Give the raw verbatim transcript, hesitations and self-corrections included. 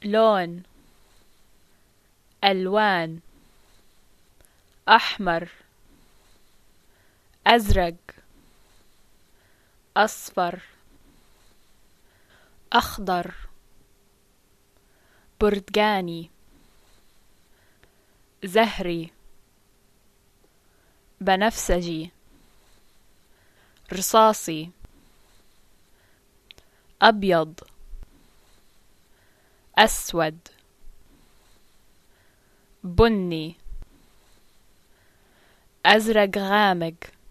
لون، ألوان، أحمر، أزرق، أصفر، أخضر، برتقاني، زهري، بنفسجي، رصاصي، أبيض، أسود، بني، أزرق غامق،